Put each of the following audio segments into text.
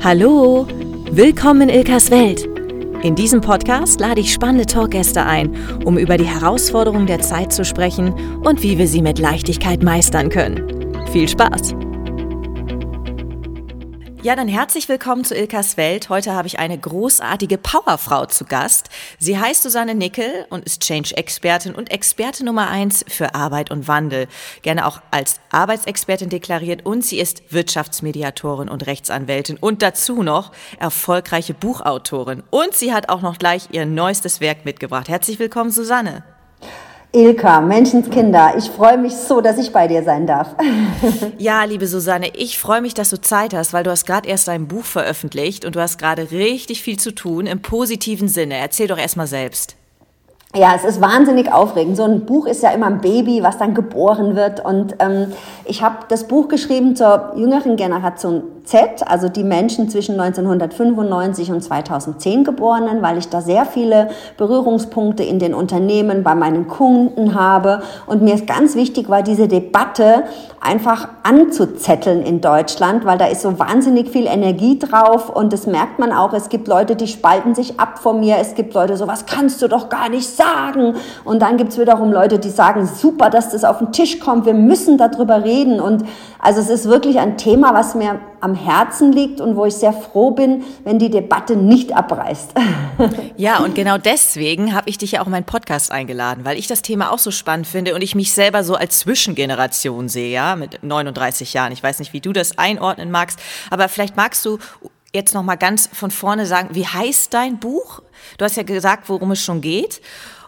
Hallo, willkommen in Ilkas Welt. In diesem Podcast lade ich spannende Talkgäste ein, um über die Herausforderungen der Zeit zu sprechen und wie wir sie mit Leichtigkeit meistern können. Viel Spaß! Ja, dann herzlich willkommen zu Ilkas Welt. Heute habe ich eine großartige Powerfrau zu Gast. Sie heißt Susanne Nickel und ist Change-Expertin und Experte Nummer 1 für Arbeit und Wandel. Gerne auch als Arbeitsexpertin deklariert, und sie ist Wirtschaftsmediatorin und Rechtsanwältin und dazu noch erfolgreiche Buchautorin. Und sie hat auch noch gleich ihr neuestes Werk mitgebracht. Herzlich willkommen, Susanne. Ilka, Menschenskinder, ich freue mich so, dass ich bei dir sein darf. Ja, liebe Susanne, ich freue mich, dass du Zeit hast, weil du hast gerade erst dein Buch veröffentlicht und du hast gerade richtig viel zu tun, im positiven Sinne. Erzähl doch erst mal selbst. Ja, es ist wahnsinnig aufregend. So ein Buch ist ja immer ein Baby, was dann geboren wird. Und ich habe das Buch geschrieben zur jüngeren Generation Z, also die Menschen zwischen 1995 und 2010 Geborenen, weil ich da sehr viele Berührungspunkte in den Unternehmen bei meinen Kunden habe. Und mir ist ganz wichtig, war diese Debatte einfach anzuzetteln in Deutschland, weil da ist so wahnsinnig viel Energie drauf. Und das merkt man auch. Es gibt Leute, die spalten sich ab von mir. Es gibt Leute, so was kannst du doch gar nicht sagen. Und dann gibt's wiederum Leute, die sagen, super, dass das auf den Tisch kommt. Wir müssen darüber reden. Und also es ist wirklich ein Thema, was mir am Herzen liegt und wo ich sehr froh bin, wenn die Debatte nicht abreißt. Ja, und genau deswegen habe ich dich ja auch in meinen Podcast eingeladen, weil ich das Thema auch so spannend finde und ich mich selber so als Zwischengeneration sehe, ja, mit 39 Jahren. Ich weiß nicht, wie du das einordnen magst, aber vielleicht magst du jetzt noch mal ganz von vorne sagen, wie heißt dein Buch? Du hast ja gesagt, worum es schon geht.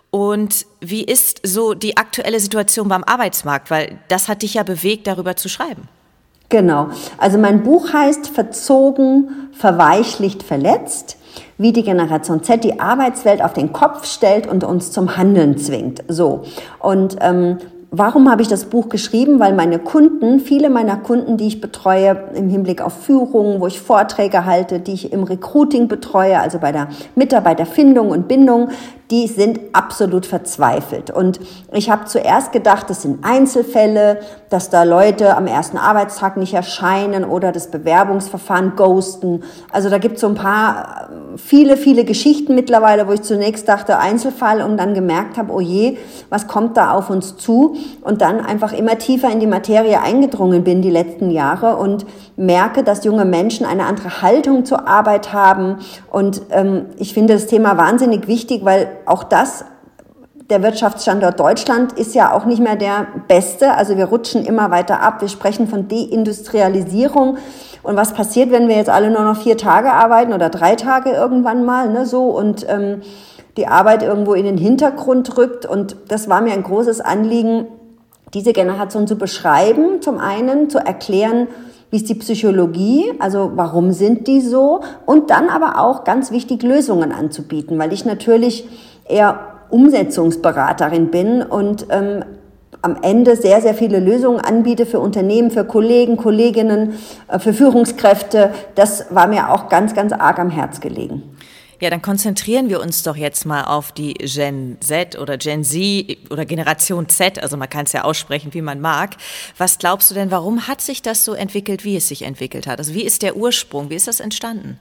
Und wie ist so die aktuelle Situation beim Arbeitsmarkt? Weil das hat dich ja bewegt, darüber zu schreiben. Genau. Also mein Buch heißt Verzogen, verweichlicht, verletzt, wie die Generation Z die Arbeitswelt auf den Kopf stellt und uns zum Handeln zwingt. So. Und warum habe ich das Buch geschrieben? Weil meine Kunden, viele meiner Kunden, die ich betreue im Hinblick auf Führung, wo ich Vorträge halte, die ich im Recruiting betreue, also bei der Mitarbeiterfindung und Bindung, die sind absolut verzweifelt. Und ich habe zuerst gedacht, das sind Einzelfälle, dass da Leute am ersten Arbeitstag nicht erscheinen oder das Bewerbungsverfahren ghosten. Also da gibt es so ein paar, viele Geschichten mittlerweile, wo ich zunächst dachte, Einzelfall, und dann gemerkt habe, oh je, was kommt da auf uns zu? Und dann einfach immer tiefer in die Materie eingedrungen bin die letzten Jahre und merke, dass junge Menschen eine andere Haltung zur Arbeit haben. Und ich finde das Thema wahnsinnig wichtig, weil auch das, der Wirtschaftsstandort Deutschland ist ja auch nicht mehr der beste. Also wir rutschen immer weiter ab. Wir sprechen von Deindustrialisierung. Und was passiert, wenn wir jetzt alle nur noch 4 Tage arbeiten oder 3 Tage irgendwann mal, ne, so, und die Arbeit irgendwo in den Hintergrund rückt. Und das war mir ein großes Anliegen, diese Generation zu beschreiben, zum einen zu erklären, wie ist die Psychologie, also warum sind die so, und dann aber auch ganz wichtig, Lösungen anzubieten, weil ich natürlich eher Umsetzungsberaterin bin und am Ende sehr, sehr viele Lösungen anbiete für Unternehmen, für Kollegen, Kolleginnen, für Führungskräfte. Das war mir auch ganz, ganz arg am Herz gelegen. Ja, dann konzentrieren wir uns doch jetzt mal auf die Gen Z oder Gen Z oder Generation Z, also man kann es ja aussprechen, wie man mag. Was glaubst du denn, warum hat sich das so entwickelt, wie es sich entwickelt hat? Also wie ist der Ursprung, wie ist das entstanden?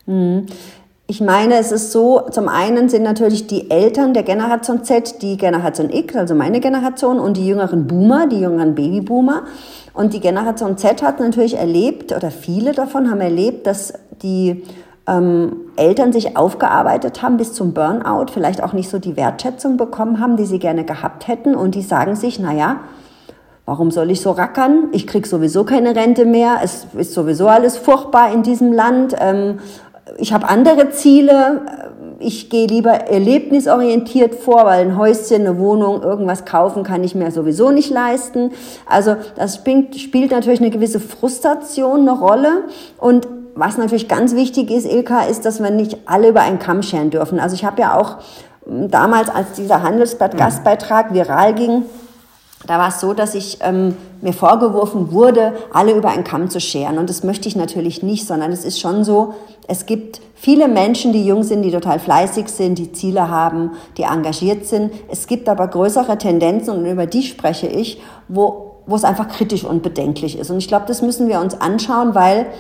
Ich meine, es ist so, zum einen sind natürlich die Eltern der Generation Z, die Generation X, also meine Generation, und die jüngeren Boomer, die jüngeren Babyboomer. Und die Generation Z hat natürlich erlebt, oder viele davon haben erlebt, dass die Eltern sich aufgearbeitet haben bis zum Burnout, vielleicht auch nicht so die Wertschätzung bekommen haben, die sie gerne gehabt hätten, und die sagen sich, naja, warum soll ich so rackern? Ich krieg sowieso keine Rente mehr, es ist sowieso alles furchtbar in diesem Land, ich habe andere Ziele, ich gehe lieber erlebnisorientiert vor, weil ein Häuschen, eine Wohnung, irgendwas kaufen kann ich mir sowieso nicht leisten. Also das spielt natürlich eine gewisse Frustration eine Rolle. Und was natürlich ganz wichtig ist, Ilka, ist, dass wir nicht alle über einen Kamm scheren dürfen. Also ich habe ja auch damals, als dieser Handelsblatt-Gastbeitrag viral ging, da war es so, dass mir vorgeworfen wurde, alle über einen Kamm zu scheren. Und das möchte ich natürlich nicht, sondern es ist schon so, es gibt viele Menschen, die jung sind, die total fleißig sind, die Ziele haben, die engagiert sind. Es gibt aber größere Tendenzen, und über die spreche ich, wo es einfach kritisch und bedenklich ist. Und ich glaube, das müssen wir uns anschauen, weil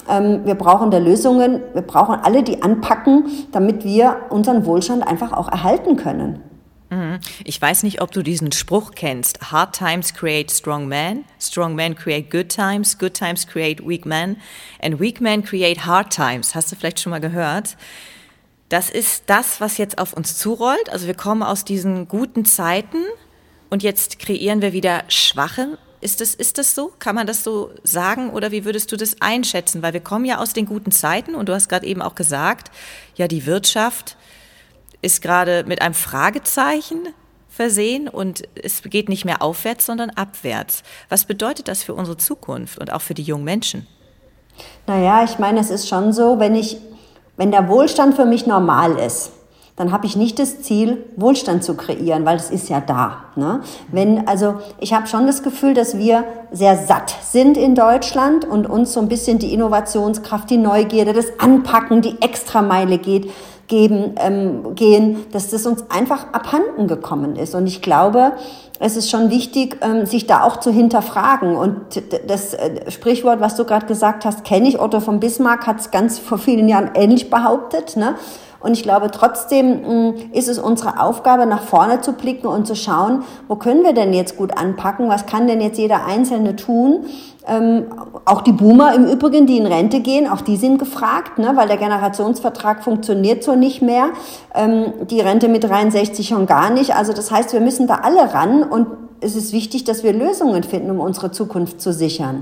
Wir brauchen da Lösungen, wir brauchen alle, die anpacken, damit wir unseren Wohlstand einfach auch erhalten können. Ich weiß nicht, ob du diesen Spruch kennst. Hard times create strong men create good times create weak men and weak men create hard times. Hast du vielleicht schon mal gehört? Das ist das, was jetzt auf uns zurollt. Also wir kommen aus diesen guten Zeiten und jetzt kreieren wir wieder schwache. Ist das so? Kann man das so sagen oder wie würdest du das einschätzen? Weil wir kommen ja aus den guten Zeiten und du hast gerade eben auch gesagt, ja, die Wirtschaft ist gerade mit einem Fragezeichen versehen und es geht nicht mehr aufwärts, sondern abwärts. Was bedeutet das für unsere Zukunft und auch für die jungen Menschen? Naja, ich meine, es ist schon so, wenn der Wohlstand für mich normal ist, dann habe ich nicht das Ziel, Wohlstand zu kreieren, weil es ist ja da. Ne? Ich habe schon das Gefühl, dass wir sehr satt sind in Deutschland und uns so ein bisschen die Innovationskraft, die Neugierde, das Anpacken, die Extrameile gehen, dass das uns einfach abhanden gekommen ist. Und ich glaube, es ist schon wichtig, sich da auch zu hinterfragen. Und das Sprichwort, was du gerade gesagt hast, kenne ich. Otto von Bismarck hat es ganz vor vielen Jahren ähnlich behauptet, ne? Und ich glaube, trotzdem ist es unsere Aufgabe, nach vorne zu blicken und zu schauen, wo können wir denn jetzt gut anpacken? Was kann denn jetzt jeder Einzelne tun? Auch die Boomer im Übrigen, die in Rente gehen, auch die sind gefragt, ne? Weil der Generationsvertrag funktioniert so nicht mehr. Die Rente mit 63 schon gar nicht. Also das heißt, wir müssen da alle ran und es ist wichtig, dass wir Lösungen finden, um unsere Zukunft zu sichern.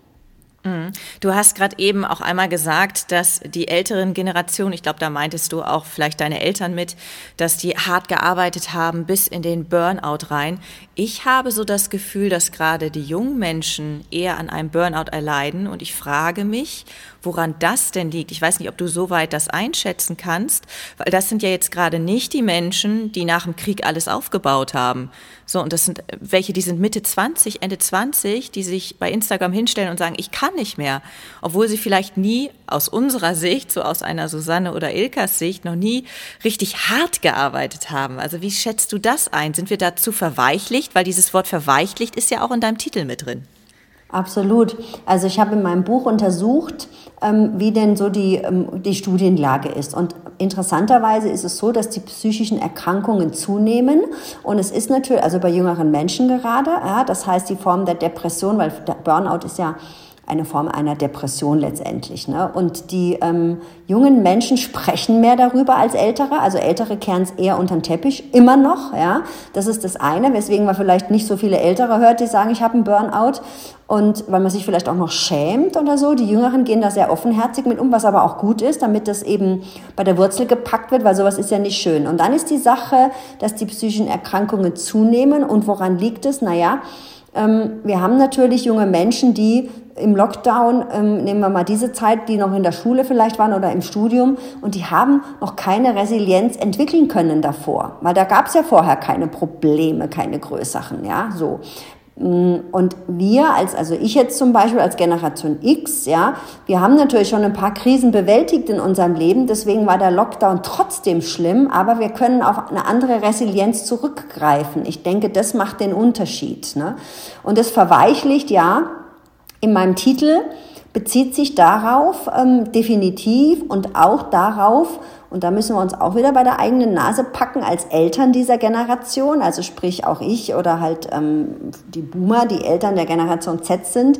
Du hast gerade eben auch einmal gesagt, dass die älteren Generationen, ich glaube, da meintest du auch vielleicht deine Eltern mit, dass die hart gearbeitet haben bis in den Burnout rein. Ich habe so das Gefühl, dass gerade die jungen Menschen eher an einem Burnout erleiden und ich frage mich, woran das denn liegt. Ich weiß nicht, ob du soweit das einschätzen kannst, weil das sind ja jetzt gerade nicht die Menschen, die nach dem Krieg alles aufgebaut haben. So, und das sind welche, die sind Mitte 20, Ende 20, die sich bei Instagram hinstellen und sagen, ich kann nicht mehr. Obwohl sie vielleicht nie aus unserer Sicht, so aus einer Susanne oder Ilkas Sicht, noch nie richtig hart gearbeitet haben. Also wie schätzt du das ein? Sind wir da zu verweichlicht? Weil dieses Wort verweichlicht ist ja auch in deinem Titel mit drin. Absolut. Also ich habe in meinem Buch untersucht, wie denn so die Studienlage ist. Und interessanterweise ist es so, dass die psychischen Erkrankungen zunehmen. Und es ist natürlich, also bei jüngeren Menschen gerade, ja, das heißt die Form der Depression, weil der Burnout ist ja eine Form einer Depression letztendlich, ne? Und die jungen Menschen sprechen mehr darüber als Ältere. Also Ältere kehren es eher unter den Teppich, immer noch. Ja, das ist das eine, weswegen man vielleicht nicht so viele Ältere hört, die sagen, ich habe einen Burnout. Und weil man sich vielleicht auch noch schämt oder so. Die Jüngeren gehen da sehr offenherzig mit um, was aber auch gut ist, damit das eben bei der Wurzel gepackt wird, weil sowas ist ja nicht schön. Und dann ist die Sache, dass die psychischen Erkrankungen zunehmen. Und woran liegt es? Naja, wir haben natürlich junge Menschen, die im Lockdown, nehmen wir mal diese Zeit, die noch in der Schule vielleicht waren oder im Studium, und die haben noch keine Resilienz entwickeln können davor, weil da gab es ja vorher keine Probleme, keine größeren, ja, so. Und wir, also ich jetzt zum Beispiel als Generation X, ja, wir haben natürlich schon ein paar Krisen bewältigt in unserem Leben, deswegen war der Lockdown trotzdem schlimm, aber wir können auf eine andere Resilienz zurückgreifen. Ich denke, das macht den Unterschied, ne? Und das verweichlicht, ja, in meinem Titel bezieht sich darauf, definitiv, und auch darauf, und da müssen wir uns auch wieder bei der eigenen Nase packen als Eltern dieser Generation, also sprich auch ich oder halt die Boomer, die Eltern der Generation Z sind.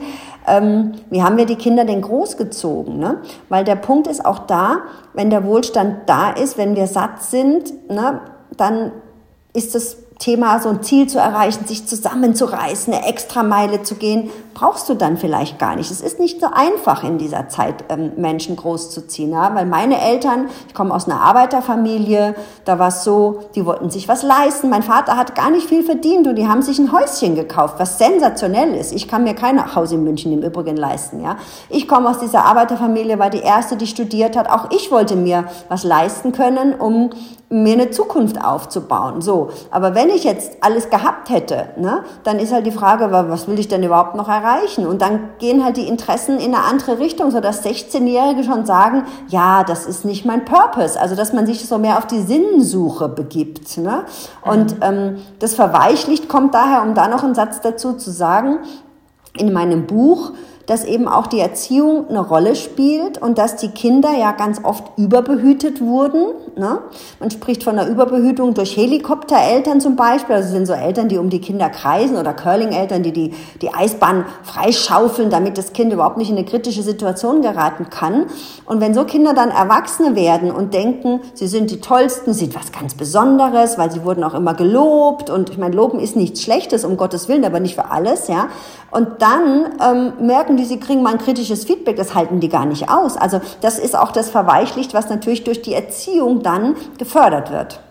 Wie haben wir die Kinder denn großgezogen? Ne? Weil der Punkt ist auch da, wenn der Wohlstand da ist, wenn wir satt sind, ne, dann ist das Thema, so ein Ziel zu erreichen, sich zusammenzureißen, eine Extrameile zu gehen, brauchst du dann vielleicht gar nicht. Es ist nicht so einfach in dieser Zeit, Menschen großzuziehen, ja? Weil meine Eltern, ich komme aus einer Arbeiterfamilie, da war es so, die wollten sich was leisten. Mein Vater hat gar nicht viel verdient und die haben sich ein Häuschen gekauft, was sensationell ist. Ich kann mir kein Haus in München im Übrigen leisten, ja. Ich komme aus dieser Arbeiterfamilie, war die erste, die studiert hat. Auch ich wollte mir was leisten können, um mir eine Zukunft aufzubauen. So, aber wenn ich jetzt alles gehabt hätte, ne, dann ist halt die Frage, was will ich denn überhaupt noch erreichen? Und dann gehen halt die Interessen in eine andere Richtung, sodass 16-Jährige schon sagen, ja, das ist nicht mein Purpose. Also, dass man sich so mehr auf die Sinnsuche begibt, ne? Und das verweichlicht kommt daher, um da noch einen Satz dazu zu sagen, in meinem Buch, dass eben auch die Erziehung eine Rolle spielt und dass die Kinder ja ganz oft überbehütet wurden. Ne? Man spricht von einer Überbehütung durch Helikoptereltern zum Beispiel. Also sind so Eltern, die um die Kinder kreisen oder Curling-Eltern, die Eisbahn freischaufeln, damit das Kind überhaupt nicht in eine kritische Situation geraten kann. Und wenn so Kinder dann Erwachsene werden und denken, sie sind die Tollsten, sie sind was ganz Besonderes, weil sie wurden auch immer gelobt. Und ich meine, Loben ist nichts Schlechtes, um Gottes Willen, aber nicht für alles, ja. Und dann merken die, sie kriegen mal ein kritisches Feedback, das halten die gar nicht aus. Also das ist auch das Verweichlicht, was natürlich durch die Erziehung dann gefördert wird.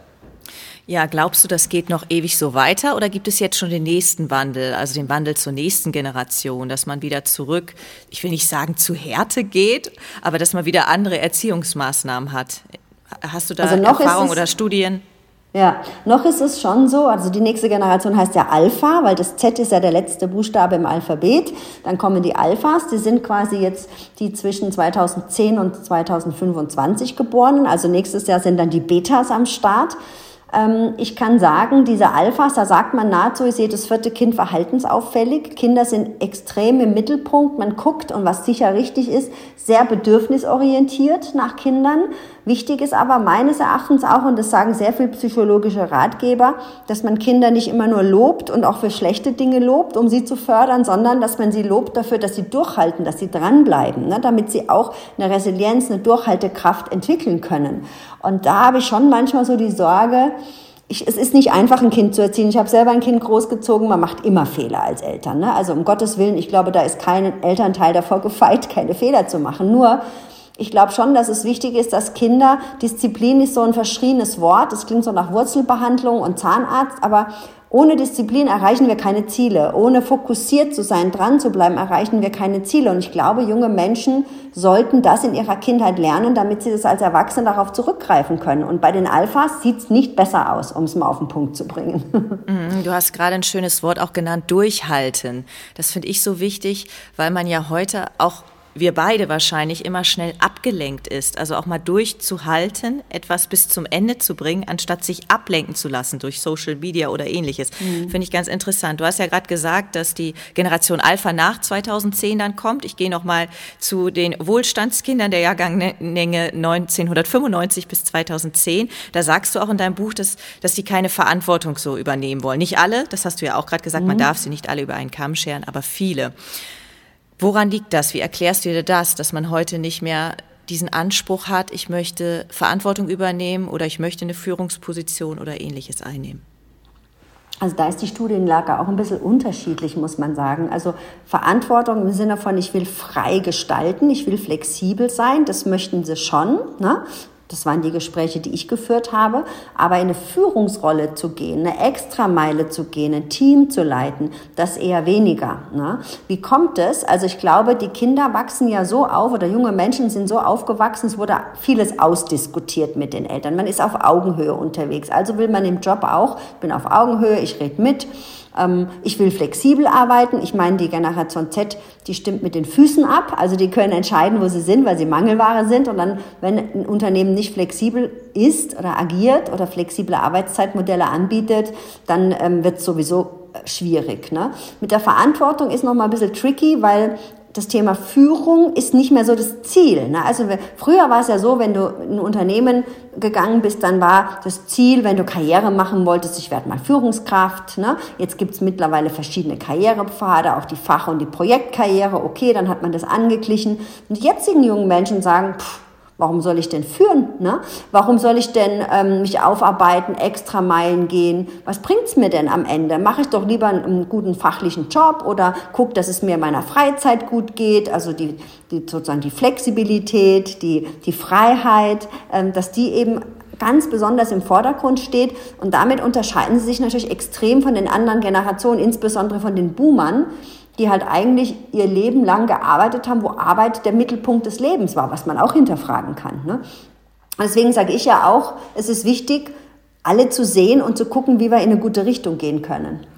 Ja, glaubst du, das geht noch ewig so weiter oder gibt es jetzt schon den nächsten Wandel, also den Wandel zur nächsten Generation, dass man wieder zurück, ich will nicht sagen zu Härte geht, aber dass man wieder andere Erziehungsmaßnahmen hat? Hast du da Erfahrung oder Studien? Ja, noch ist es schon so, also die nächste Generation heißt ja Alpha, weil das Z ist ja der letzte Buchstabe im Alphabet. Dann kommen die Alphas, die sind quasi jetzt die zwischen 2010 und 2025 geborenen. Also nächstes Jahr sind dann die Betas am Start. Ich kann sagen, diese Alphas, da sagt man nahezu, ist jedes vierte Kind verhaltensauffällig. Kinder sind extrem im Mittelpunkt. Man guckt, und was sicher richtig ist, sehr bedürfnisorientiert nach Kindern. Wichtig ist aber meines Erachtens auch, und das sagen sehr viele psychologische Ratgeber, dass man Kinder nicht immer nur lobt und auch für schlechte Dinge lobt, um sie zu fördern, sondern dass man sie lobt dafür, dass sie durchhalten, dass sie dranbleiben, ne, damit sie auch eine Resilienz, eine Durchhaltekraft entwickeln können. Und da habe ich schon manchmal so die Sorge, es ist nicht einfach, ein Kind zu erziehen. Ich habe selber ein Kind großgezogen, man macht immer Fehler als Eltern, ne? Also um Gottes Willen, ich glaube, da ist kein Elternteil davor gefeit, keine Fehler zu machen. Nur, ich glaube schon, dass es wichtig ist, dass Kinder, Disziplin ist so ein verschriebenes Wort, das klingt so nach Wurzelbehandlung und Zahnarzt, aber ohne Disziplin erreichen wir keine Ziele. Ohne fokussiert zu sein, dran zu bleiben, erreichen wir keine Ziele. Und ich glaube, junge Menschen sollten das in ihrer Kindheit lernen, damit sie das als Erwachsene darauf zurückgreifen können. Und bei den Alphas sieht's nicht besser aus, um es mal auf den Punkt zu bringen. Du hast gerade ein schönes Wort auch genannt, durchhalten. Das finde ich so wichtig, weil man ja heute auch, wir beide wahrscheinlich, immer schnell abgelenkt ist. Also auch mal durchzuhalten, etwas bis zum Ende zu bringen, anstatt sich ablenken zu lassen durch Social Media oder Ähnliches. Finde ich ganz interessant. Du hast ja gerade gesagt, dass die Generation Alpha nach 2010 dann kommt. Ich gehe nochmal zu den Wohlstandskindern der Jahrgänge 1995 bis 2010. Da sagst du auch in deinem Buch, dass die keine Verantwortung so übernehmen wollen. Nicht alle, das hast du ja auch gerade gesagt, man darf sie nicht alle über einen Kamm scheren, aber viele. Woran liegt das? Wie erklärst du dir das, dass man heute nicht mehr diesen Anspruch hat, ich möchte Verantwortung übernehmen oder ich möchte eine Führungsposition oder Ähnliches einnehmen? Also da ist die Studienlage auch ein bisschen unterschiedlich, muss man sagen. Also Verantwortung im Sinne von, ich will frei gestalten, ich will flexibel sein, das möchten sie schon, ne? Das waren die Gespräche, die ich geführt habe. Aber in eine Führungsrolle zu gehen, eine Extrameile zu gehen, ein Team zu leiten, das eher weniger. Ne? Wie kommt es? Also ich glaube, die Kinder wachsen ja so auf oder junge Menschen sind so aufgewachsen, es wurde vieles ausdiskutiert mit den Eltern. Man ist auf Augenhöhe unterwegs. Also will man im Job auch, ich bin auf Augenhöhe, ich rede mit. Ich will flexibel arbeiten. Ich meine, die Generation Z, die stimmt mit den Füßen ab. Also die können entscheiden, wo sie sind, weil sie Mangelware sind. Und dann, wenn ein Unternehmen nicht flexibel ist oder agiert oder flexible Arbeitszeitmodelle anbietet, dann wird es sowieso schwierig. Ne? Mit der Verantwortung ist noch mal ein bisschen tricky, weil das Thema Führung ist nicht mehr so das Ziel. Ne? Also früher war es ja so, wenn du in ein Unternehmen gegangen bist, dann war das Ziel, wenn du Karriere machen wolltest, ich werde mal Führungskraft. Ne? Jetzt gibt's mittlerweile verschiedene Karrierepfade, auch die Fach- und die Projektkarriere. Okay, dann hat man das angeglichen. Und die jetzigen jungen Menschen sagen, warum soll ich denn führen? Ne? Warum soll ich denn mich aufarbeiten, extra Meilen gehen? Was bringt's mir denn am Ende? Mache ich doch lieber einen guten fachlichen Job oder guck, dass es mir in meiner Freizeit gut geht. Also sozusagen die Flexibilität, die Freiheit, dass die eben ganz besonders im Vordergrund steht. Und damit unterscheiden sie sich natürlich extrem von den anderen Generationen, insbesondere von den Boomern, die halt eigentlich ihr Leben lang gearbeitet haben, wo Arbeit der Mittelpunkt des Lebens war, was man auch hinterfragen kann. Ne? Deswegen sage ich ja auch, es ist wichtig, alle zu sehen und zu gucken, wie wir in eine gute Richtung gehen können.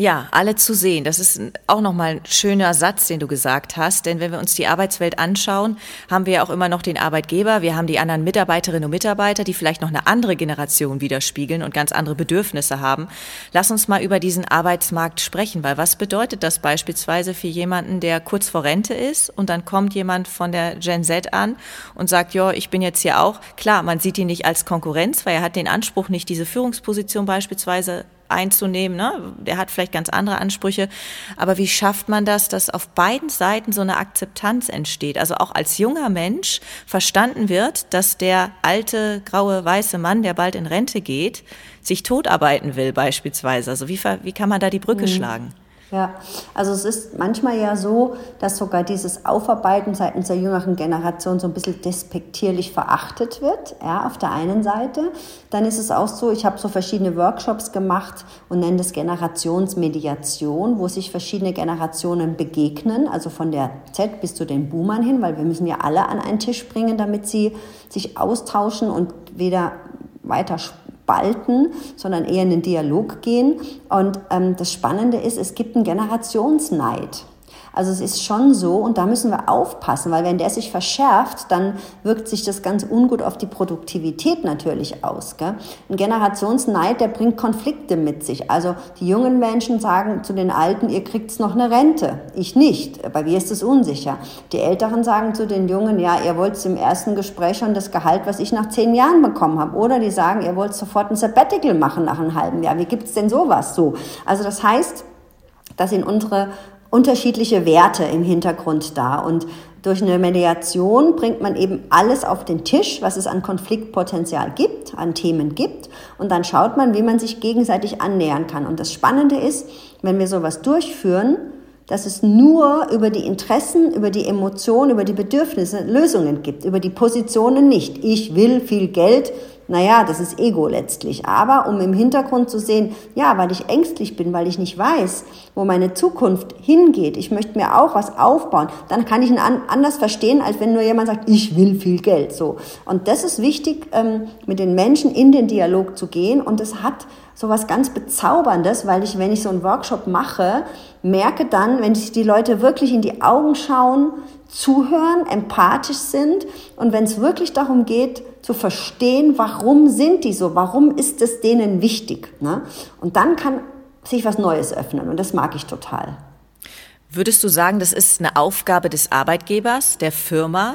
Ja, alle zu sehen. Das ist auch nochmal ein schöner Satz, den du gesagt hast. Denn wenn wir uns die Arbeitswelt anschauen, haben wir ja auch immer noch den Arbeitgeber. Wir haben die anderen Mitarbeiterinnen und Mitarbeiter, die vielleicht noch eine andere Generation widerspiegeln und ganz andere Bedürfnisse haben. Lass uns mal über diesen Arbeitsmarkt sprechen, weil was bedeutet das beispielsweise für jemanden, der kurz vor Rente ist und dann kommt jemand von der Gen Z an und sagt, ja, ich bin jetzt hier auch. Klar, man sieht ihn nicht als Konkurrenz, weil er hat den Anspruch, nicht diese Führungsposition beispielsweise einzunehmen, ne? Der hat vielleicht ganz andere Ansprüche, aber wie schafft man das, dass auf beiden Seiten so eine Akzeptanz entsteht, also auch als junger Mensch verstanden wird, dass der alte, graue, weiße Mann, der bald in Rente geht, sich totarbeiten will beispielsweise, also wie kann man da die Brücke schlagen? Ja, also es ist manchmal ja so, dass sogar dieses Aufarbeiten seitens der jüngeren Generation so ein bisschen despektierlich verachtet wird, ja, auf der einen Seite. Dann ist es auch so, ich habe so verschiedene Workshops gemacht und nenne das Generationsmediation, wo sich verschiedene Generationen begegnen, also von der Z bis zu den Boomern hin, weil wir müssen ja alle an einen Tisch bringen, damit sie sich austauschen und weder weiter spalten, sondern eher in den Dialog gehen. Und das Spannende ist, es gibt einen Generationsneid. Also es ist schon so, und da müssen wir aufpassen, weil wenn der sich verschärft, dann wirkt sich das ganz ungut auf die Produktivität natürlich aus. Gell? Ein Generationsneid, der bringt Konflikte mit sich. Also die jungen Menschen sagen zu den Alten, ihr kriegt noch eine Rente. Ich nicht. Bei mir ist es unsicher. Die Älteren sagen zu den Jungen, ja, ihr wollt im ersten Gespräch schon das Gehalt, was ich nach 10 Jahren bekommen habe. Oder die sagen, ihr wollt sofort ein Sabbatical machen nach einem halben Jahr. Wie gibt's denn sowas so? Also das heißt, dass in unsere unterschiedliche Werte im Hintergrund da und durch eine Mediation bringt man eben alles auf den Tisch, was es an Konfliktpotenzial gibt, an Themen gibt und dann schaut man, wie man sich gegenseitig annähern kann. Und das Spannende ist, wenn wir sowas durchführen, dass es nur über die Interessen, über die Emotionen, über die Bedürfnisse Lösungen gibt, über die Positionen nicht. Ich will viel Geld. Naja, das ist Ego letztlich. Aber um im Hintergrund zu sehen, ja, weil ich ängstlich bin, weil ich nicht weiß, wo meine Zukunft hingeht, ich möchte mir auch was aufbauen, dann kann ich ihn anders verstehen, als wenn nur jemand sagt, ich will viel Geld. So. Und das ist wichtig, mit den Menschen in den Dialog zu gehen. Und es hat so was ganz Bezauberndes, weil ich, wenn ich so einen Workshop mache, merke dann, wenn sich die Leute wirklich in die Augen schauen, zuhören, empathisch sind und wenn es wirklich darum geht, zu verstehen, warum sind die so, warum ist es denen wichtig, ne? Und dann kann sich was Neues öffnen und das mag ich total. Würdest du sagen, das ist eine Aufgabe des Arbeitgebers, der Firma,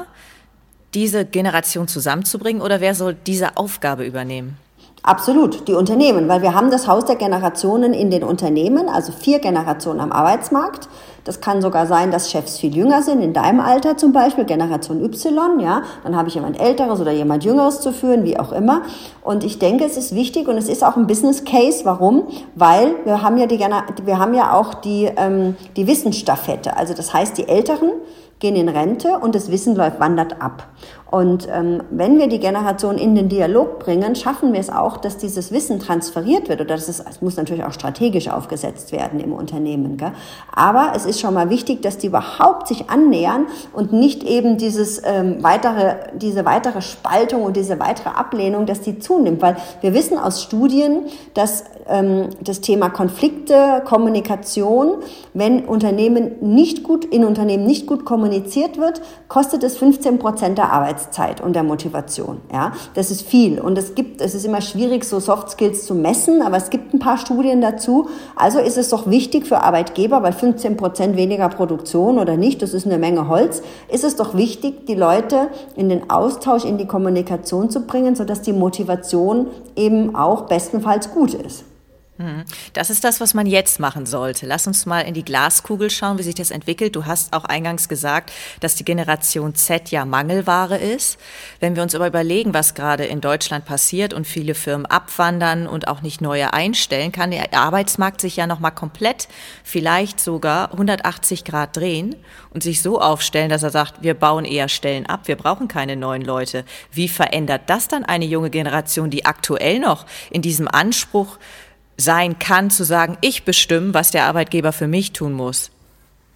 diese Generation zusammenzubringen oder wer soll diese Aufgabe übernehmen? Absolut, die Unternehmen, weil wir haben das Haus der Generationen in den Unternehmen, also 4 Generationen am Arbeitsmarkt. Das kann sogar sein, dass Chefs viel jünger sind, in deinem Alter zum Beispiel, Generation Y, ja. Dann habe ich jemand Älteres oder jemand Jüngeres zu führen, wie auch immer. Und ich denke, es ist wichtig und es ist auch ein Business Case. Warum? Weil wir haben ja auch die Wissensstaffette. Also das heißt, die Älteren gehen in Rente und das Wissen wandert ab. Und wenn wir die Generation in den Dialog bringen, schaffen wir es auch, dass dieses Wissen transferiert wird. Oder es muss natürlich auch strategisch aufgesetzt werden im Unternehmen. Gell? Aber es ist schon mal wichtig, dass die überhaupt sich annähern und nicht eben diese weitere Spaltung und diese weitere Ablehnung, dass die zunimmt. Weil wir wissen aus Studien, dass das Thema Konflikte, Kommunikation, wenn in Unternehmen nicht gut kommuniziert wird, kostet es 15% der Arbeitszeit und der Motivation. Ja, das ist viel und es ist immer schwierig, so Soft Skills zu messen, aber es gibt ein paar Studien dazu. Also ist es doch wichtig für Arbeitgeber, weil 15% weniger Produktion oder nicht, das ist eine Menge Holz, ist es doch wichtig, die Leute in den Austausch, in die Kommunikation zu bringen, sodass die Motivation eben auch bestenfalls gut ist. Das ist das, was man jetzt machen sollte. Lass uns mal in die Glaskugel schauen, wie sich das entwickelt. Du hast auch eingangs gesagt, dass die Generation Z ja Mangelware ist. Wenn wir uns aber überlegen, was gerade in Deutschland passiert und viele Firmen abwandern und auch nicht neue einstellen, kann der Arbeitsmarkt sich ja nochmal komplett, vielleicht sogar 180 Grad drehen und sich so aufstellen, dass er sagt, wir bauen eher Stellen ab, wir brauchen keine neuen Leute. Wie verändert das dann eine junge Generation, die aktuell noch in diesem Anspruch sein kann, zu sagen, ich bestimme, was der Arbeitgeber für mich tun muss?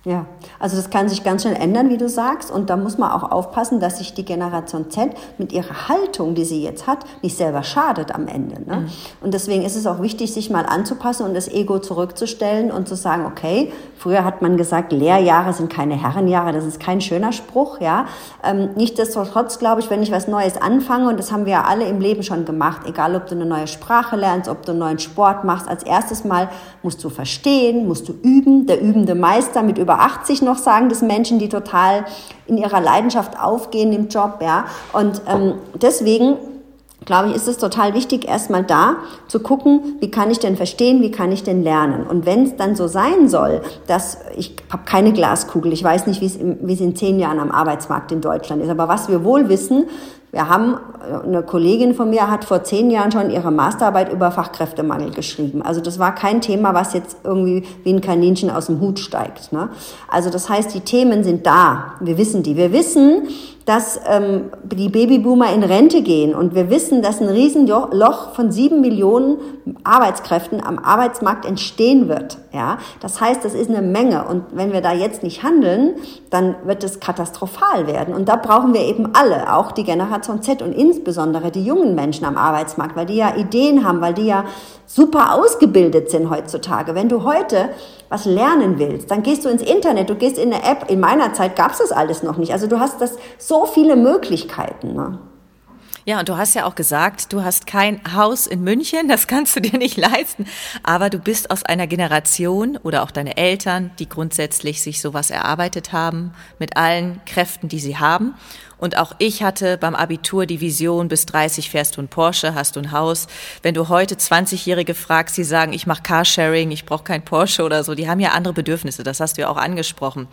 Ja, also das kann sich ganz schön ändern, wie du sagst. Und da muss man auch aufpassen, dass sich die Generation Z mit ihrer Haltung, die sie jetzt hat, nicht selber schadet am Ende. Ne? Und deswegen ist es auch wichtig, sich mal anzupassen und das Ego zurückzustellen und zu sagen, okay, früher hat man gesagt, Lehrjahre sind keine Herrenjahre. Das ist kein schöner Spruch. Ja. Nichtsdestotrotz glaube ich, wenn ich was Neues anfange, und das haben wir ja alle im Leben schon gemacht, egal ob du eine neue Sprache lernst, ob du einen neuen Sport machst, als erstes Mal musst du verstehen, musst du üben. Der übende Meister mit über 80 noch, sagen das Menschen, die total in ihrer Leidenschaft aufgehen im Job, ja. Und deswegen glaube ich, ist es total wichtig, erstmal da zu gucken, wie kann ich denn verstehen, wie kann ich denn lernen. Und wenn es dann so sein soll, dass, ich habe keine Glaskugel, ich weiß nicht, wie es in 10 Jahren am Arbeitsmarkt in Deutschland ist, aber was wir wohl wissen, wir haben, eine Kollegin von mir hat vor 10 Jahren schon ihre Masterarbeit über Fachkräftemangel geschrieben. Also das war kein Thema, was jetzt irgendwie wie ein Kaninchen aus dem Hut steigt. Ne? Also das heißt, die Themen sind da. Wir wissen die. Wir wissen, dass die Babyboomer in Rente gehen. Und wir wissen, dass ein Riesenloch von 7 Millionen Arbeitskräften am Arbeitsmarkt entstehen wird. Ja? Das heißt, das ist eine Menge. Und wenn wir da jetzt nicht handeln, dann wird es katastrophal werden. Und da brauchen wir eben alle, auch die Generation Z und insbesondere die jungen Menschen am Arbeitsmarkt, weil die ja Ideen haben, weil die ja super ausgebildet sind heutzutage. Wenn du heute was lernen willst, dann gehst du ins Internet, du gehst in eine App. In meiner Zeit gab es das alles noch nicht. Also du hast so viele Möglichkeiten. Ne? Ja, und du hast ja auch gesagt, du hast kein Haus in München, das kannst du dir nicht leisten, aber du bist aus einer Generation oder auch deine Eltern, die grundsätzlich sich sowas erarbeitet haben, mit allen Kräften, die sie haben. Und auch ich hatte beim Abitur die Vision, bis 30 fährst du ein Porsche, hast du ein Haus. Wenn du heute 20-Jährige fragst, die sagen, ich mache Carsharing, ich brauche kein Porsche oder so, die haben ja andere Bedürfnisse, das hast du ja auch angesprochen.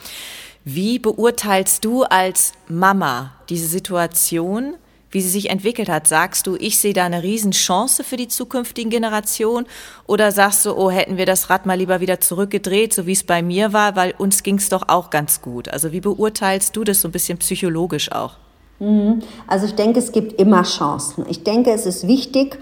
Wie beurteilst du als Mama diese Situation, wie sie sich entwickelt hat? Sagst du, ich sehe da eine Riesenchance für die zukünftigen Generationen? Oder sagst du, oh, hätten wir das Rad mal lieber wieder zurückgedreht, so wie es bei mir war, weil uns ging es doch auch ganz gut. Also wie beurteilst du das so ein bisschen psychologisch auch? Also ich denke, es gibt immer Chancen. Ich denke, es ist wichtig,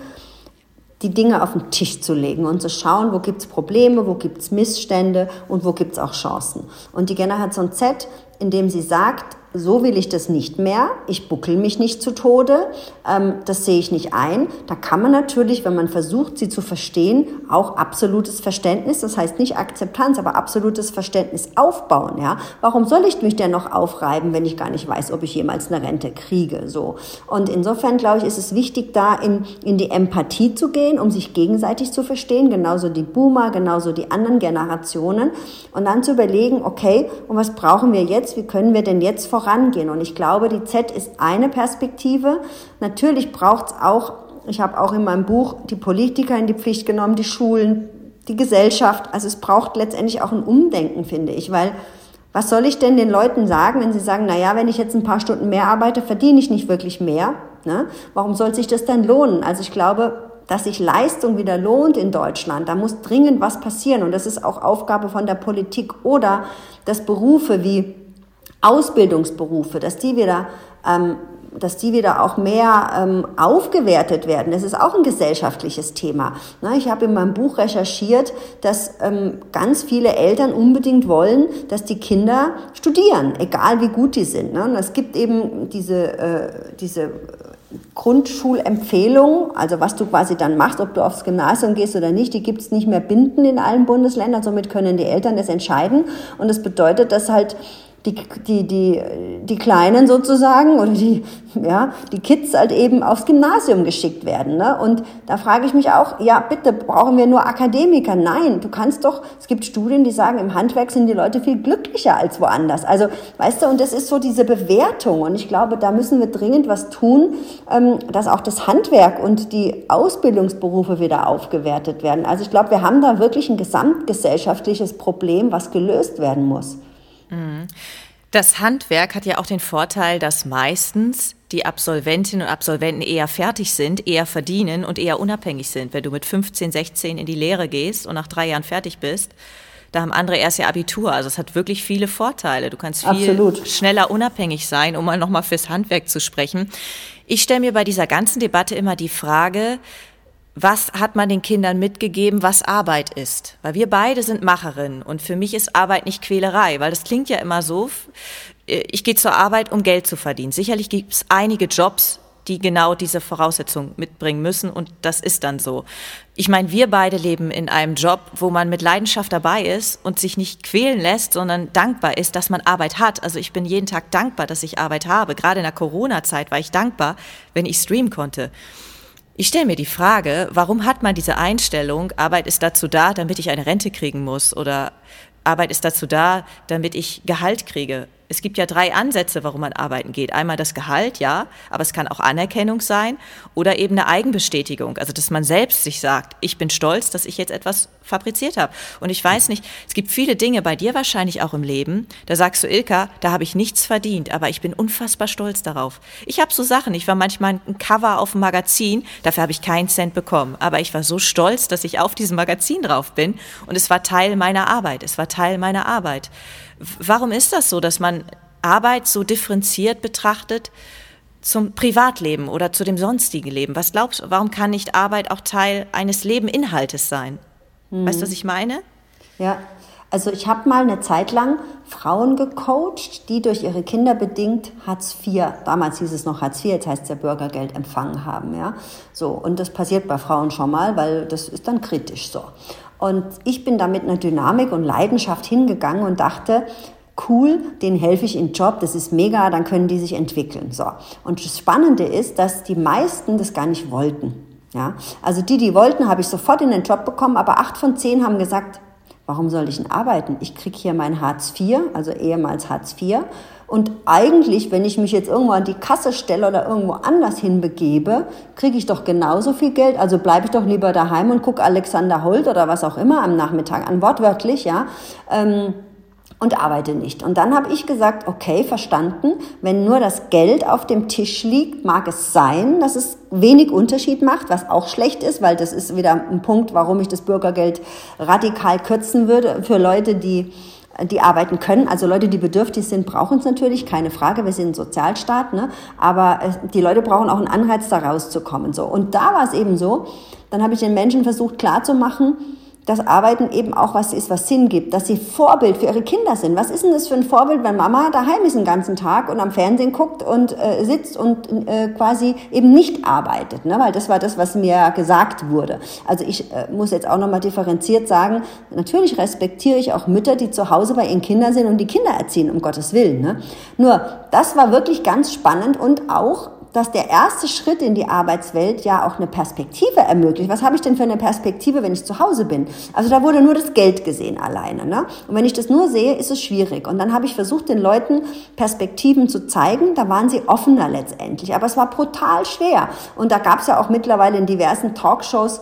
die Dinge auf den Tisch zu legen und zu schauen, wo gibt es Probleme, wo gibt es Missstände und wo gibt es auch Chancen. Und die Generation Z, indem sie sagt, so will ich das nicht mehr, ich buckel mich nicht zu Tode, das sehe ich nicht ein. Da kann man natürlich, wenn man versucht, sie zu verstehen, auch absolutes Verständnis, das heißt nicht Akzeptanz, aber absolutes Verständnis aufbauen. Ja? Warum soll ich mich denn noch aufreiben, wenn ich gar nicht weiß, ob ich jemals eine Rente kriege? So. Und insofern, glaube ich, ist es wichtig, da in die Empathie zu gehen, um sich gegenseitig zu verstehen, genauso die Boomer, genauso die anderen Generationen, und dann zu überlegen, okay, und was brauchen wir jetzt, wie können wir denn jetzt vorangehen? Und ich glaube, die Z ist eine Perspektive. Natürlich braucht es auch, ich habe auch in meinem Buch die Politiker in die Pflicht genommen, die Schulen, die Gesellschaft. Also es braucht letztendlich auch ein Umdenken, finde ich, weil was soll ich denn den Leuten sagen, wenn sie sagen, naja, wenn ich jetzt ein paar Stunden mehr arbeite, verdiene ich nicht wirklich mehr. Ne? Warum soll sich das dann lohnen? Also ich glaube, dass sich Leistung wieder lohnt in Deutschland, da muss dringend was passieren. Und das ist auch Aufgabe von der Politik oder dass Berufe wie Ausbildungsberufe, dass die wieder auch mehr aufgewertet werden. Das ist auch ein gesellschaftliches Thema. Ich habe in meinem Buch recherchiert, dass ganz viele Eltern unbedingt wollen, dass die Kinder studieren, egal wie gut die sind. Und es gibt eben diese Grundschulempfehlung, also was du quasi dann machst, ob du aufs Gymnasium gehst oder nicht, die gibt es nicht mehr bindend in allen Bundesländern, somit können die Eltern das entscheiden. Und das bedeutet, dass halt die Kleinen sozusagen oder die Kids halt eben aufs Gymnasium geschickt werden. Ne? Und da frage ich mich auch, ja bitte, brauchen wir nur Akademiker? Nein, du kannst doch, es gibt Studien, die sagen, im Handwerk sind die Leute viel glücklicher als woanders. Also, weißt du, und das ist so diese Bewertung. Und ich glaube, da müssen wir dringend was tun, dass auch das Handwerk und die Ausbildungsberufe wieder aufgewertet werden. Also ich glaube, wir haben da wirklich ein gesamtgesellschaftliches Problem, was gelöst werden muss. Das Handwerk hat ja auch den Vorteil, dass meistens die Absolventinnen und Absolventen eher fertig sind, eher verdienen und eher unabhängig sind. Wenn du mit 15, 16 in die Lehre gehst und nach 3 Jahren fertig bist, da haben andere erst ihr Abitur. Also es hat wirklich viele Vorteile. Du kannst viel schneller unabhängig sein, um mal nochmal fürs Handwerk zu sprechen. Ich stelle mir bei dieser ganzen Debatte immer die Frage, was hat man den Kindern mitgegeben, was Arbeit ist? Weil wir beide sind Macherinnen und für mich ist Arbeit nicht Quälerei, weil das klingt ja immer so, ich gehe zur Arbeit, um Geld zu verdienen. Sicherlich gibt es einige Jobs, die genau diese Voraussetzungen mitbringen müssen und das ist dann so. Ich meine, wir beide leben in einem Job, wo man mit Leidenschaft dabei ist und sich nicht quälen lässt, sondern dankbar ist, dass man Arbeit hat. Also ich bin jeden Tag dankbar, dass ich Arbeit habe. Gerade in der Corona-Zeit war ich dankbar, wenn ich streamen konnte. Ich stelle mir die Frage, warum hat man diese Einstellung, Arbeit ist dazu da, damit ich eine Rente kriegen muss oder Arbeit ist dazu da, damit ich Gehalt kriege. Es gibt ja 3 Ansätze, warum man arbeiten geht. Einmal das Gehalt, ja, aber es kann auch Anerkennung sein oder eben eine Eigenbestätigung. Also, dass man selbst sich sagt, ich bin stolz, dass ich jetzt etwas fabriziert habe. Und ich weiß nicht, es gibt viele Dinge bei dir wahrscheinlich auch im Leben, da sagst du, Ilka, da habe ich nichts verdient, aber ich bin unfassbar stolz darauf. Ich habe so Sachen, ich war manchmal ein Cover auf dem Magazin, dafür habe ich keinen Cent bekommen, aber ich war so stolz, dass ich auf diesem Magazin drauf bin und es war Teil meiner Arbeit, Warum ist das so, dass man Arbeit so differenziert betrachtet zum Privatleben oder zu dem sonstigen Leben? Was glaubst du, warum kann nicht Arbeit auch Teil eines Lebeninhaltes sein? Weißt du, was ich meine? Ja, also ich habe mal eine Zeit lang Frauen gecoacht, die durch ihre Kinder bedingt Hartz IV, damals hieß es noch Hartz IV, jetzt heißt es ja Bürgergeld, empfangen haben. Ja? So, und das passiert bei Frauen schon mal, weil das ist dann kritisch so. Und ich bin da mit einer Dynamik und Leidenschaft hingegangen und dachte, cool, denen helfe ich im Job, das ist mega, dann können die sich entwickeln. So. Und das Spannende ist, dass die meisten das gar nicht wollten. Ja? Also die wollten, habe ich sofort in den Job bekommen, aber 8 von 10 haben gesagt, warum soll ich denn arbeiten? Ich kriege hier mein Hartz IV, also ehemals Hartz IV. Und eigentlich, wenn ich mich jetzt irgendwo an die Kasse stelle oder irgendwo anders hinbegebe, kriege ich doch genauso viel Geld. Also bleibe ich doch lieber daheim und gucke Alexander Holt oder was auch immer am Nachmittag an, wortwörtlich, ja, und arbeite nicht. Und dann habe ich gesagt, okay, verstanden, wenn nur das Geld auf dem Tisch liegt, mag es sein, dass es wenig Unterschied macht, was auch schlecht ist, weil das ist wieder ein Punkt, warum ich das Bürgergeld radikal kürzen würde für Leute, die arbeiten können. Also Leute, die bedürftig sind, brauchen es natürlich, keine Frage, wir sind ein Sozialstaat, ne? Aber die Leute brauchen auch einen Anreiz, da rauszukommen. So. Und da war es eben so, dann habe ich den Menschen versucht klarzumachen, dass Arbeiten eben auch was ist, was Sinn gibt, dass sie Vorbild für ihre Kinder sind. Was ist denn das für ein Vorbild, wenn Mama daheim ist den ganzen Tag und am Fernsehen guckt und sitzt und quasi eben nicht arbeitet, ne? Weil das war das, was mir gesagt wurde. Also ich muss jetzt auch nochmal differenziert sagen, natürlich respektiere ich auch Mütter, die zu Hause bei ihren Kindern sind und die Kinder erziehen, um Gottes Willen, ne? Nur, das war wirklich ganz spannend und auch, dass der erste Schritt in die Arbeitswelt ja auch eine Perspektive ermöglicht. Was habe ich denn für eine Perspektive, wenn ich zu Hause bin? Also da wurde nur das Geld gesehen alleine, ne? Und wenn ich das nur sehe, ist es schwierig. Und dann habe ich versucht, den Leuten Perspektiven zu zeigen. Da waren sie offener letztendlich. Aber es war brutal schwer. Und da gab es ja auch mittlerweile in diversen Talkshows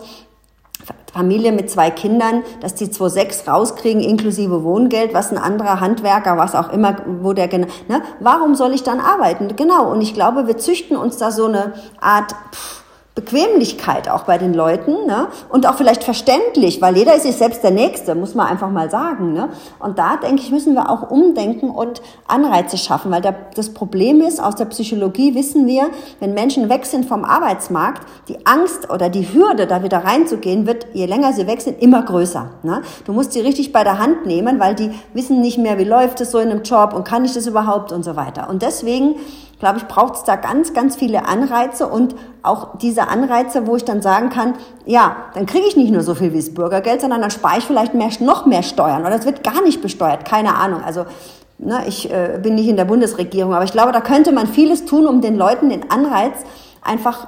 Familie mit 2 Kindern, dass die 2,6 rauskriegen, inklusive Wohngeld, was ein anderer Handwerker, was auch immer, wo der, ne? Warum soll ich dann arbeiten? Genau. Und ich glaube, wir züchten uns da so eine Art Bequemlichkeit auch bei den Leuten, ne? Und auch vielleicht verständlich, weil jeder ist sich selbst der Nächste, muss man einfach mal sagen, ne? Und da, denke ich, müssen wir auch umdenken und Anreize schaffen, weil das Problem ist, aus der Psychologie wissen wir, wenn Menschen weg sind vom Arbeitsmarkt, die Angst oder die Hürde, da wieder reinzugehen, wird, je länger sie weg sind, immer größer, ne? Du musst sie richtig bei der Hand nehmen, weil die wissen nicht mehr, wie läuft es so in einem Job und kann ich das überhaupt und so weiter. Und deswegen, glaube ich, braucht es da ganz, ganz viele Anreize und auch diese Anreize, wo ich dann sagen kann, ja, dann kriege ich nicht nur so viel wie das Bürgergeld, sondern dann spare ich vielleicht noch mehr Steuern oder es wird gar nicht besteuert, keine Ahnung. Also ne, ich bin nicht in der Bundesregierung, aber ich glaube, da könnte man vieles tun, um den Leuten den Anreiz einfach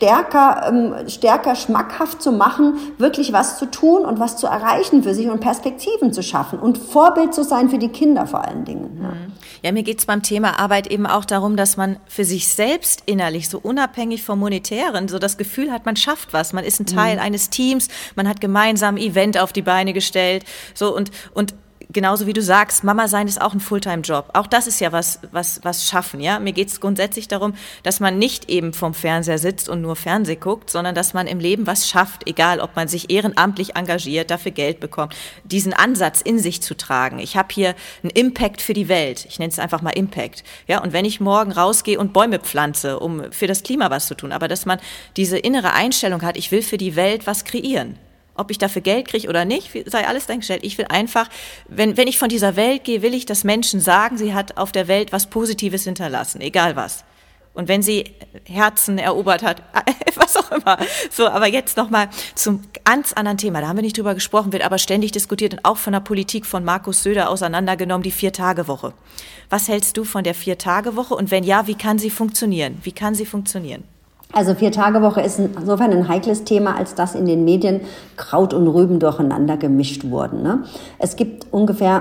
stärker schmackhaft zu machen, wirklich was zu tun und was zu erreichen für sich und Perspektiven zu schaffen und Vorbild zu sein für die Kinder vor allen Dingen. Ja. Ja, mir geht's beim Thema Arbeit eben auch darum, dass man für sich selbst innerlich, so unabhängig vom Monetären, so das Gefühl hat, man schafft was, man ist ein Teil eines Teams, man hat gemeinsam ein Event auf die Beine gestellt, so und genauso wie du sagst, Mama sein ist auch ein Fulltime-Job. Auch das ist ja was schaffen, ja. Mir geht es grundsätzlich darum, dass man nicht eben vorm Fernseher sitzt und nur Fernseh guckt, sondern dass man im Leben was schafft, egal ob man sich ehrenamtlich engagiert, dafür Geld bekommt. Diesen Ansatz in sich zu tragen. Ich habe hier einen Impact für die Welt. Ich nenne es einfach mal Impact. Ja, und wenn ich morgen rausgehe und Bäume pflanze, um für das Klima was zu tun, aber dass man diese innere Einstellung hat, ich will für die Welt was kreieren. Ob ich dafür Geld kriege oder nicht, sei alles dahingestellt. Ich will einfach, wenn ich von dieser Welt gehe, will ich, dass Menschen sagen, sie hat auf der Welt was Positives hinterlassen, egal was. Und wenn sie Herzen erobert hat, was auch immer. So, aber jetzt nochmal zum ganz anderen Thema. Da haben wir nicht drüber gesprochen, wird aber ständig diskutiert und auch von der Politik von Markus Söder auseinandergenommen, die 4-Tage-Woche. Was hältst du von der 4-Tage-Woche? Und wenn ja, wie kann sie funktionieren? Wie kann sie funktionieren? Also 4-Tage-Woche ist insofern ein heikles Thema, als dass in den Medien Kraut und Rüben durcheinander gemischt wurden. Ne? Es gibt ungefähr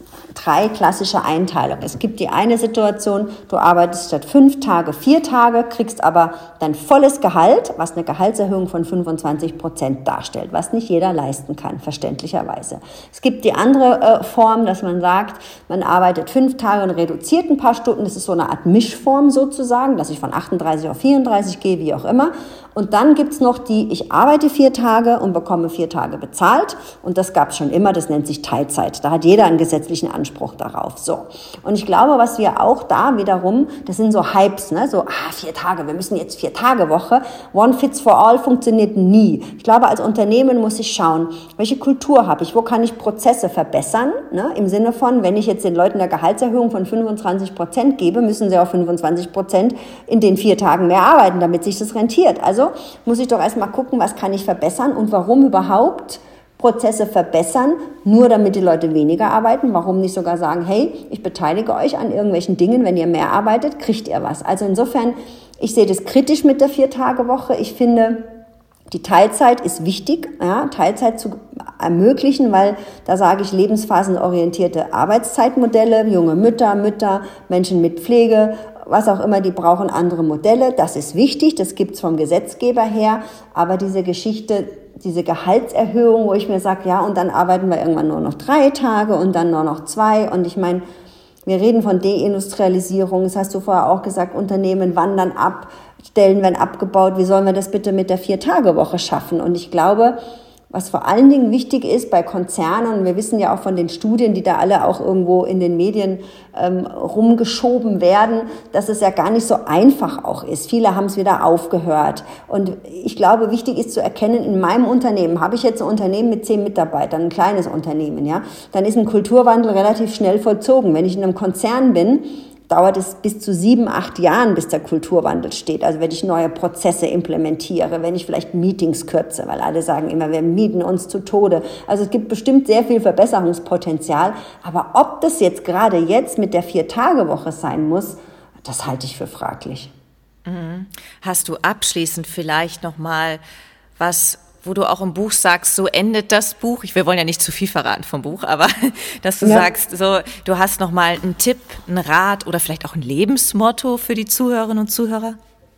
3 klassische Einteilungen. Es gibt die eine Situation, du arbeitest statt 5 Tage 4 Tage, kriegst aber dein volles Gehalt, was eine Gehaltserhöhung von 25% darstellt, was nicht jeder leisten kann, verständlicherweise. Es gibt die andere Form, dass man sagt, man arbeitet 5 Tage und reduziert ein paar Stunden. Das ist so eine Art Mischform sozusagen, dass ich von 38 auf 34 gehe, wie auch immer. Und dann gibt's noch die, ich arbeite 4 Tage und bekomme 4 Tage bezahlt. Und das gab's schon immer, das nennt sich Teilzeit. Da hat jeder einen gesetzlichen Anspruch darauf. So. Und ich glaube, was wir auch da wiederum, das sind so Hypes, ne? So, 4 Tage, wir müssen jetzt 4-Tage-Woche. One fits for all funktioniert nie. Ich glaube, als Unternehmen muss ich schauen, welche Kultur habe ich, wo kann ich Prozesse verbessern, ne? Im Sinne von, wenn ich jetzt den Leuten eine Gehaltserhöhung von 25% gebe, müssen sie auch 25% in den 4 Tagen mehr arbeiten, damit sich das rentiert. Also muss ich doch erstmal gucken, was kann ich verbessern und warum überhaupt Prozesse verbessern, nur damit die Leute weniger arbeiten. Warum nicht sogar sagen, hey, ich beteilige euch an irgendwelchen Dingen, wenn ihr mehr arbeitet, kriegt ihr was. Also insofern, ich sehe das kritisch mit der 4-Tage-Woche. Ich finde, die Teilzeit ist wichtig, ja, Teilzeit zu ermöglichen, weil da sage ich lebensphasenorientierte Arbeitszeitmodelle, junge Mütter, Menschen mit Pflege, was auch immer, die brauchen andere Modelle. Das ist wichtig, das gibt's vom Gesetzgeber her. Aber diese Geschichte, diese Gehaltserhöhung, wo ich mir sage, ja, und dann arbeiten wir irgendwann nur noch 3 Tage und dann nur noch 2. Und ich meine, wir reden von Deindustrialisierung. Das hast du vorher auch gesagt, Unternehmen wandern ab, Stellen werden abgebaut. Wie sollen wir das bitte mit der 4-Tage-Woche schaffen? Und ich glaube, was vor allen Dingen wichtig ist bei Konzernen, und wir wissen ja auch von den Studien, die da alle auch irgendwo in den Medien rumgeschoben werden, dass es ja gar nicht so einfach auch ist. Viele haben es wieder aufgehört. Und ich glaube, wichtig ist zu erkennen, in meinem Unternehmen, habe ich jetzt ein Unternehmen mit 10 Mitarbeitern, ein kleines Unternehmen, ja, dann ist ein Kulturwandel relativ schnell vollzogen. Wenn ich in einem Konzern bin, dauert es bis zu 7-8 Jahren, bis der Kulturwandel steht. Also wenn ich neue Prozesse implementiere, wenn ich vielleicht Meetings kürze, weil alle sagen immer, wir mieten uns zu Tode. Also es gibt bestimmt sehr viel Verbesserungspotenzial. Aber ob das jetzt gerade jetzt mit der 4-Tage-Woche sein muss, das halte ich für fraglich. Hast du abschließend vielleicht noch mal was, wo du auch im Buch sagst, so endet das Buch. Wir wollen ja nicht zu viel verraten vom Buch, aber dass du sagst, so, du hast noch mal einen Tipp, einen Rat oder vielleicht auch ein Lebensmotto für die Zuhörerinnen und Zuhörer?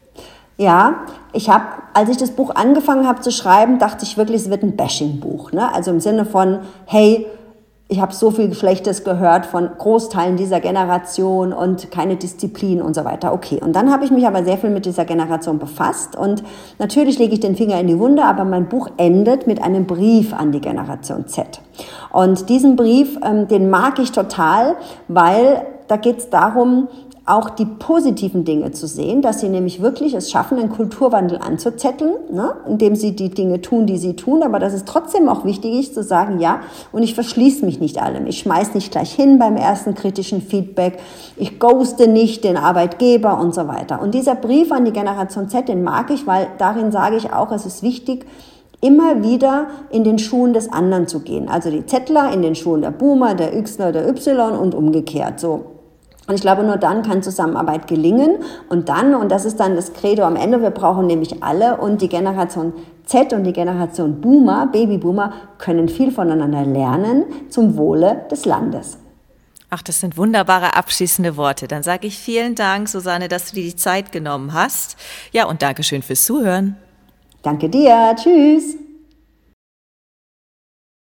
Ja, als ich das Buch angefangen habe zu schreiben, dachte ich wirklich, es wird ein Bashing-Buch, ne? Also im Sinne von, hey, ich habe so viel Schlechtes gehört von Großteilen dieser Generation und keine Disziplin und so weiter. Okay, und dann habe ich mich aber sehr viel mit dieser Generation befasst und natürlich lege ich den Finger in die Wunde, aber mein Buch endet mit einem Brief an die Generation Z. Und diesen Brief, den mag ich total, weil da geht es darum, auch die positiven Dinge zu sehen, dass sie nämlich wirklich es schaffen, einen Kulturwandel anzuzetteln, ne, indem sie die Dinge tun, die sie tun, aber dass es trotzdem auch wichtig ist, zu sagen, ja, und ich verschließe mich nicht allem. Ich schmeiß nicht gleich hin beim ersten kritischen Feedback, ich ghoste nicht den Arbeitgeber und so weiter. Und dieser Brief an die Generation Z, den mag ich, weil darin sage ich auch, es ist wichtig, immer wieder in den Schuhen des anderen zu gehen. Also die Zettler in den Schuhen der Boomer, der Xler, der Y und umgekehrt, so. Und ich glaube, nur dann kann Zusammenarbeit gelingen. Und das ist dann das Credo am Ende, wir brauchen nämlich alle und die Generation Z und die Generation Boomer, Babyboomer, können viel voneinander lernen zum Wohle des Landes. Ach, das sind wunderbare abschließende Worte. Dann sage ich vielen Dank, Susanne, dass du dir die Zeit genommen hast. Ja, und Dankeschön fürs Zuhören. Danke dir. Tschüss.